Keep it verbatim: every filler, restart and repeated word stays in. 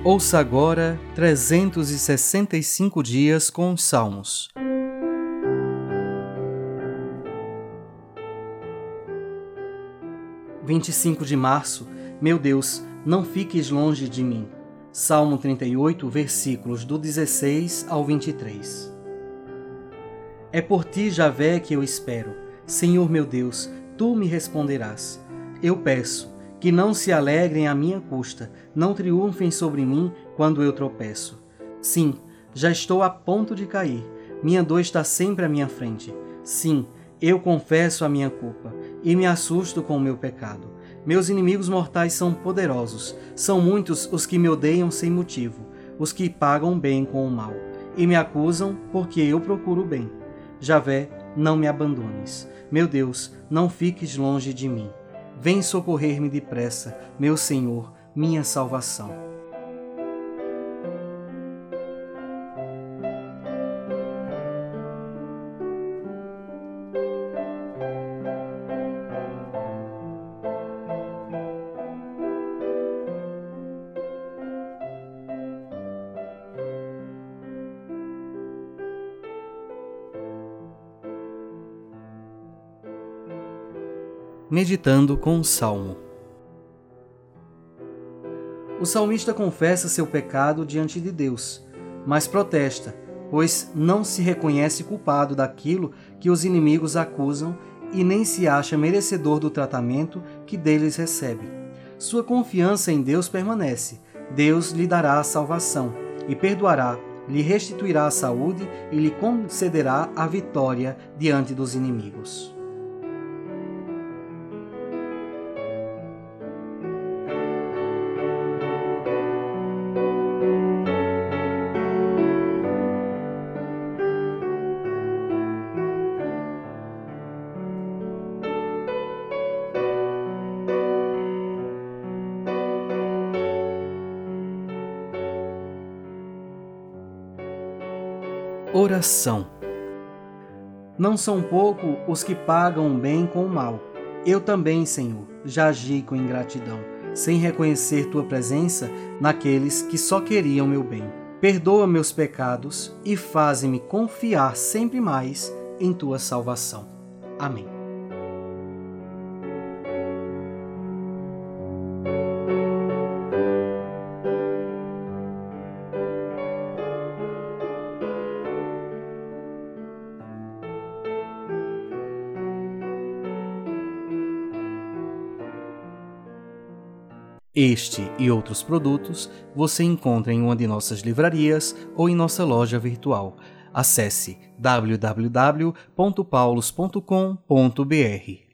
Ouça agora trezentos e sessenta e cinco dias com os Salmos. vinte e cinco de março. Meu Deus, não fiques longe de mim. Salmo trinta e oito, versículos do dezesseis ao vinte e três. É por ti, Javé, que eu espero. Senhor meu Deus, tu me responderás. Eu peço que não se alegrem à minha custa, não triunfem sobre mim quando eu tropeço. Sim, já estou a ponto de cair. Minha dor está sempre à minha frente. Sim, eu confesso a minha culpa e me assusto com o meu pecado. Meus inimigos mortais são poderosos. São muitos os que me odeiam sem motivo, os que pagam bem com o mal, e me acusam porque eu procuro o bem. Javé, não me abandones. Meu Deus, não fiques longe de mim. Vem socorrer-me depressa, meu Senhor, minha salvação. Meditando com o Salmo. O salmista confessa seu pecado diante de Deus, mas protesta, pois não se reconhece culpado daquilo que os inimigos acusam e nem se acha merecedor do tratamento que deles recebe. Sua confiança em Deus permanece. Deus lhe dará a salvação e perdoará, lhe restituirá a saúde e lhe concederá a vitória diante dos inimigos. Oração. Não são pouco os que pagam o bem com o mal. Eu também, Senhor, já agi com ingratidão, sem reconhecer Tua presença naqueles que só queriam meu bem. Perdoa meus pecados e faze-me confiar sempre mais em Tua salvação. Amém. Este e outros produtos você encontra em uma de nossas livrarias ou em nossa loja virtual. Acesse w w w ponto paulos ponto com ponto b r.